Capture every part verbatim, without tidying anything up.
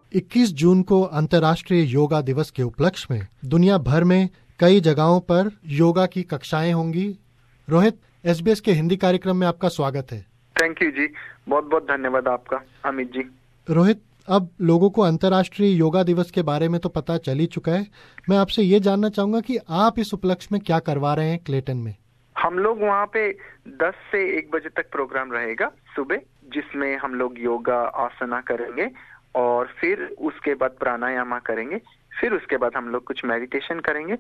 इक्कीस जून को अंतर्राष्ट्रीय योगा दिवस के उपलक्ष्य में दुनिया भर में कई जगहों पर योगा की कक्षाएं होंगी। रोहित, एसबीएस के हिंदी कार्यक्रम में आपका स्वागत है। थैंक यू जी, बहुत बहुत धन्यवाद आपका अमित जी। रोहित, अब लोगों को अंतर्राष्ट्रीय योगा दिवस के बारे में तो पता चल ही चुका है। मैं आपसे ये जानना चाहूंगा कि आप इस उपलक्ष्य में क्या करवा रहे हैं क्लेटन में। हम लोग वहाँ पे दस से एक बजे तक प्रोग्राम रहेगा सुबह, जिसमें हम लोग योगा आसना करेंगे और फिर उसके बाद प्राणायाम करेंगे। फिर उसके बाद हम लोग कुछ मेडिटेशन करेंगे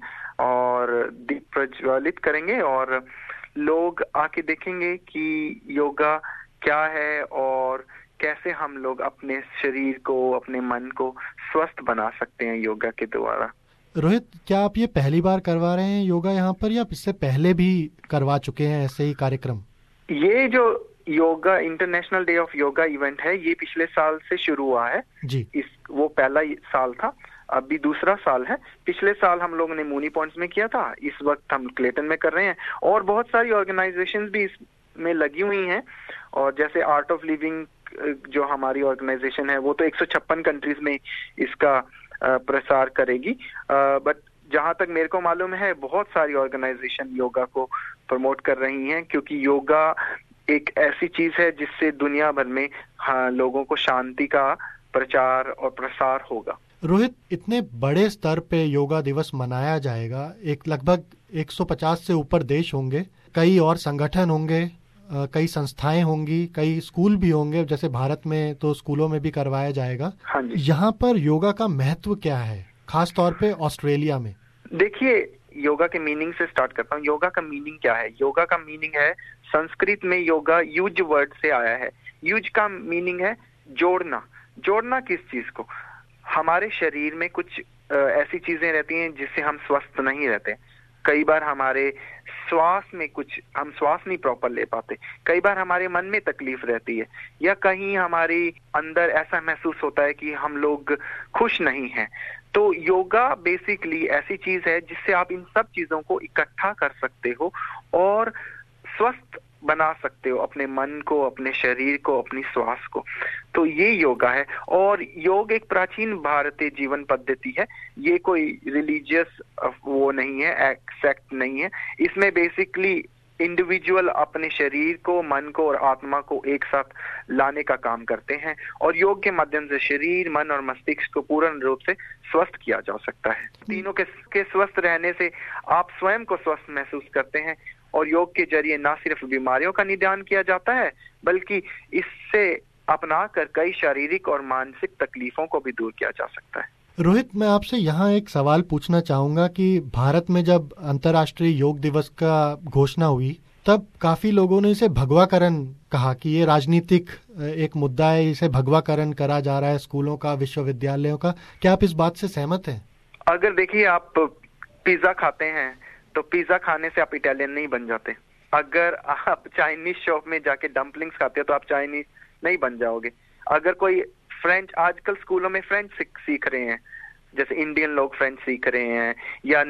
और दीप प्रज्वलित करेंगे और लोग आके देखेंगे कि योगा क्या है और कैसे हम लोग अपने शरीर को, अपने मन को स्वस्थ बना सकते हैं योगा के द्वारा। रोहित, क्या आप ये पहली बार करवा रहे हैं योगा यहाँ पर, या इससे पहले भी करवा चुके हैं ऐसे ही कार्यक्रम? ये जो yoga international day of yoga event है, ये पिछले साल से शुरू हुआ है जी। इस वो पहला साल था, अभी दूसरा साल है। पिछले साल हम लोगों ने मूनी पॉइंट्स में किया था, इस वक्त हम क्लेटन में कर रहे हैं और बहुत सारी ऑर्गेनाइजेशंस भी इसमें लगी हुई हैं। और जैसे आर्ट ऑफ लिविंग जो हमारी ऑर्गेनाइजेशन है, वो तो एक सौ छप्पन कंट्रीज में इसका प्रसार करेगी, बट जहां तक मेरे को मालूम है बहुत सारी ऑर्गेनाइजेशन योगा को प्रमोट कर रही हैं, क्योंकि योगा एक ऐसी चीज है जिससे दुनिया भर में हाँ, लोगों को शांति का प्रचार और प्रसार होगा। रोहित, इतने बड़े स्तर पे योगा दिवस मनाया जाएगा, एक लगभग एक सौ पचास से ऊपर देश होंगे, कई और संगठन होंगे, कई संस्थाएं होंगी, कई स्कूल भी होंगे, जैसे भारत में तो स्कूलों में भी करवाया जाएगा। हाँ जी। यहाँ पर योगा का महत्व क्या है, खास तौर पे ऑस्ट्रेलिया में? देखिए, योगा के मीनिंग से स्टार्ट करता हूँ। योगा का मीनिंग क्या है? योगा का मीनिंग है, संस्कृत में योगा युज वर्ड से आया है। युज का मीनिंग है जोड़ना। जोड़ना किस चीज को? हमारे शरीर में कुछ आ, ऐसी चीजें रहती हैं जिससे हम स्वस्थ नहीं रहते। कई बार हमारे श्वास में कुछ हम श्वास नहीं प्रॉपर ले पाते, कई बार हमारे मन में तकलीफ रहती है, या कहीं हमारी अंदर ऐसा महसूस होता है कि हम लोग खुश नहीं हैं। तो योगा बेसिकली ऐसी चीज है जिससे आप इन सब चीजों को इकट्ठा कर सकते हो और स्वस्थ बना सकते हो अपने मन को, अपने शरीर को, अपनी श्वास को। तो ये योगा है। और योग एक प्राचीन भारतीय जीवन पद्धति है, ये कोई रिलीजियस वो नहीं है, सेक्ट नहीं है। इसमें बेसिकली इंडिविजुअल अपने शरीर को, मन को और आत्मा को एक साथ लाने का काम करते हैं और योग के माध्यम से शरीर, मन और मस्तिष्क को पूर्ण रूप से स्वस्थ किया जा सकता है। तीनों के, के स्वस्थ रहने से आप स्वयं को स्वस्थ महसूस करते हैं और योग के जरिए न सिर्फ बीमारियों का निदान किया जाता है, बल्कि इससे अपनाकर कई शारीरिक और मानसिक तकलीफों को भी दूर किया जा सकता है। रोहित, मैं आपसे यहाँ एक सवाल पूछना चाहूंगा कि भारत में जब अंतर्राष्ट्रीय योग दिवस का घोषणा हुई, तब काफी लोगों ने इसे भगवाकरण कहा कि ये राजनीतिक एक मुद्दा है, इसे भगवाकरण करा जा रहा है स्कूलों का, विश्वविद्यालयों का। क्या आप इस बात से सहमत हैं? अगर देखिए, आप पिज्जा खाते हैं तो पिज्जा खाने से आप इटालियन नहीं बन जाते। अगर आप चाइनीज शॉप में जाके डम्पलिंग्स खाते हो तो आप चाइनीज नहीं बन जाओगे। अगर कोई फ्रेंच, आजकल स्कूलों में फ्रेंच सीख रहे हैं, जैसे इंडियन लोग फ्रेंच सीख रहे हैं या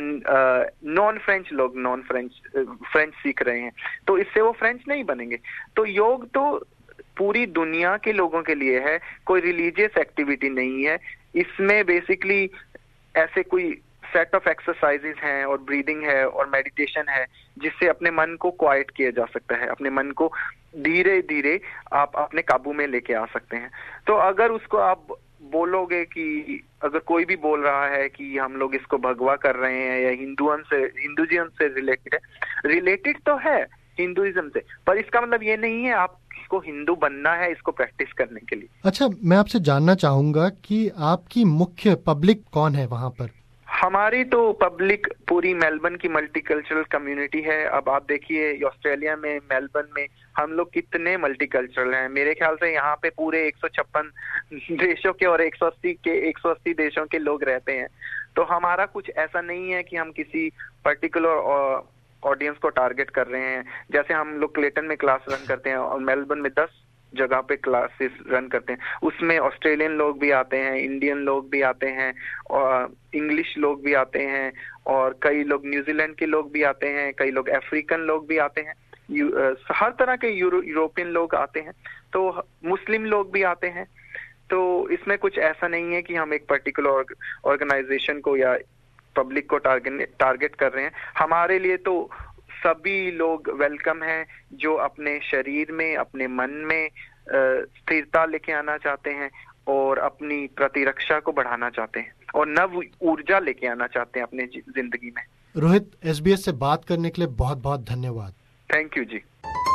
नॉन फ्रेंच लोग नॉन फ्रेंच फ्रेंच सीख रहे हैं, तो इससे वो फ्रेंच नहीं बनेंगे। तो योग तो पूरी दुनिया के लोगों के लिए है, कोई रिलीजियस एक्टिविटी नहीं है। इसमें बेसिकली ऐसे कोई सेट ऑफ एक्सरसाइजेस हैं और ब्रीदिंग है और मेडिटेशन है जिससे अपने मन को क्वाइट किया जा सकता है, अपने मन को धीरे धीरे आप अपने काबू में लेके आ सकते हैं। तो अगर उसको आप बोलोगे कि अगर कोई भी बोल रहा है कि हम लोग इसको भगवा कर रहे हैं या हिंदुओं से, हिंदुइज्म से रिलेटेड है, रिलेटेड तो है हिंदुइज्म से, पर इसका मतलब ये नहीं है आप इसको हिंदू बनना है इसको प्रैक्टिस करने के लिए। अच्छा, मैं आपसे जानना चाहूंगा कि आपकी मुख्य पब्लिक कौन है वहाँ पर? हमारी तो पब्लिक पूरी मेलबर्न की मल्टीकल्चरल कम्युनिटी है। अब आप देखिए ऑस्ट्रेलिया में, मेलबर्न में हम लोग कितने मल्टीकल्चरल हैं। मेरे ख्याल से यहाँ पे पूरे एक सौ छप्पन देशों के और एक सौ अस्सी के एक सौ अस्सी देशों के लोग रहते हैं। तो हमारा कुछ ऐसा नहीं है कि हम किसी पर्टिकुलर ऑडियंस को टारगेट कर रहे हैं। जैसे हम लोग क्लेटन में क्लास रन करते हैं और मेलबर्न में दस जगह पे क्लासेस रन करते हैं, उसमें ऑस्ट्रेलियन लोग भी आते हैं, इंडियन लोग भी आते हैं और इंग्लिश लोग भी आते हैं और कई लोग न्यूजीलैंड के लोग भी आते हैं, कई लोग अफ्रीकन लोग भी आते हैं, हर तरह के यूरो, यूरोपियन लोग आते हैं, तो मुस्लिम लोग भी आते हैं। तो इसमें कुछ ऐसा नहीं है कि हम एक पर्टिकुलर ऑर्गेनाइजेशन को या पब्लिक को टारगेट टारगेट कर रहे हैं। हमारे लिए तो सभी लोग वेलकम हैं जो अपने शरीर में, अपने मन में स्थिरता लेके आना चाहते हैं और अपनी प्रतिरक्षा को बढ़ाना चाहते हैं और नव ऊर्जा लेके आना चाहते हैं अपने जिंदगी में। रोहित, एस बी एस से बात करने के लिए बहुत बहुत धन्यवाद। Thank you ji.